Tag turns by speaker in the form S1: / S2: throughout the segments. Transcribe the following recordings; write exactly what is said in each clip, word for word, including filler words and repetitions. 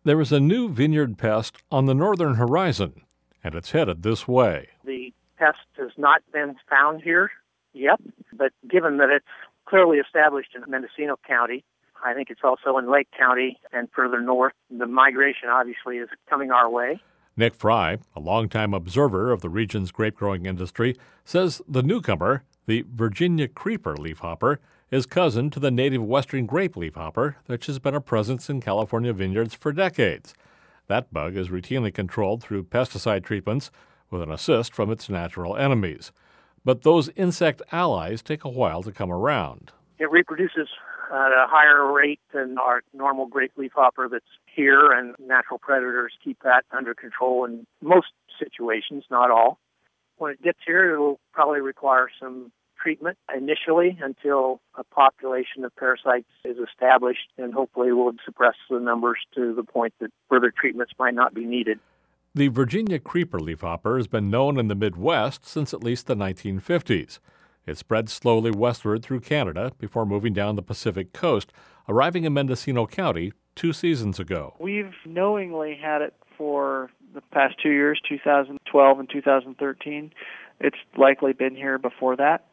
S1: There is a new vineyard pest on the northern horizon, and it's headed this way.
S2: The pest has not been found here yet, but given that it's clearly established in Mendocino County, I think it's also in Lake County and further north. The migration obviously is coming our way.
S1: Nick Fry, a longtime observer of the region's grape-growing industry, says the newcomer, the Virginia creeper leafhopper, is cousin to the native western grape leafhopper, which has been a presence in California vineyards for decades. That bug is routinely controlled through pesticide treatments with an assist from its natural enemies. But those insect allies take a while to come around.
S2: It reproduces at a higher rate than our normal grape leafhopper that's here, and natural predators keep that under control in most situations, not all. When it gets here, it will probably require some treatment initially until a population of parasites is established, and hopefully will suppress the numbers to the point that further treatments might not be needed.
S1: The Virginia creeper leafhopper has been known in the Midwest since at least the nineteen fifties. It spread slowly westward through Canada before moving down the Pacific coast, arriving in Mendocino County two seasons ago.
S3: We've knowingly had it for the past two years, two thousand twelve and two thousand thirteen. It's likely been here before that.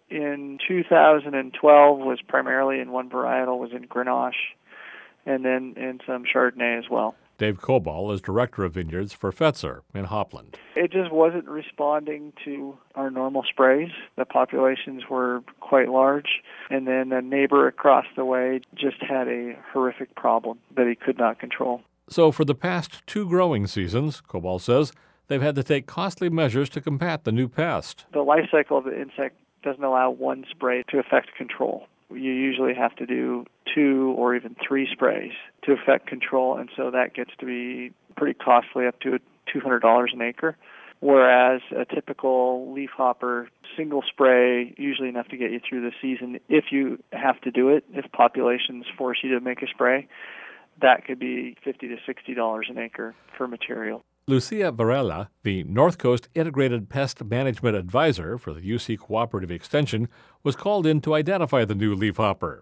S3: In two thousand twelve was primarily in one varietal, was in Grenache, and then in some Chardonnay as well.
S1: Dave Cobal is director of vineyards for Fetzer in Hopland.
S3: It just wasn't responding to our normal sprays. The populations were quite large, and then a neighbor across the way just had a horrific problem that he could not control.
S1: So for the past two growing seasons, Cobal says, they've had to take costly measures to combat the new pest.
S3: The life cycle of the insect doesn't allow one spray to affect control. You usually have to do two or even three sprays to affect control, and so that gets to be pretty costly, up to two hundred dollars an acre, whereas a typical leafhopper single spray, usually enough to get you through the season. If you have to do it, if populations force you to make a spray, that could be fifty to sixty dollars an acre for material.
S1: Lucia Varela, the North Coast Integrated Pest Management Advisor for the U C Cooperative Extension, was called in to identify the new leafhopper.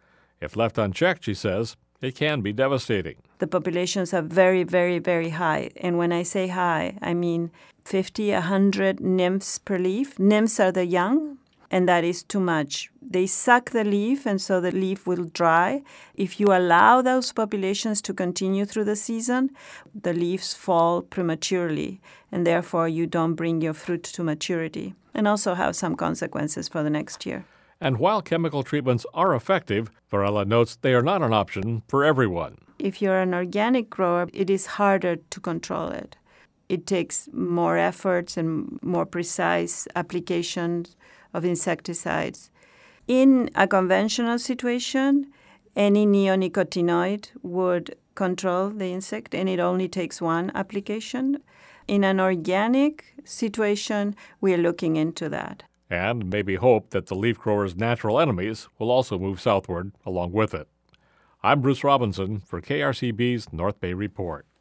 S1: If left unchecked, she says, it can be devastating.
S4: The populations are very, very, very high. And when I say high, I mean fifty, one hundred nymphs per leaf. Nymphs are the young, and that is too much. They suck the leaf, and so the leaf will dry. If you allow those populations to continue through the season, the leaves fall prematurely, and therefore you don't bring your fruit to maturity, and also have some consequences for the next year.
S1: And while chemical treatments are effective, Varela notes they are not an option for everyone.
S4: If you're an organic grower, it is harder to control it. It takes more efforts and more precise applications of insecticides. In a conventional situation, any neonicotinoid would control the insect, and it only takes one application. In an organic situation, we are looking into that.
S1: And maybe hope that the leaf grower's natural enemies will also move southward along with it. I'm Bruce Robinson for K R C B's North Bay Report.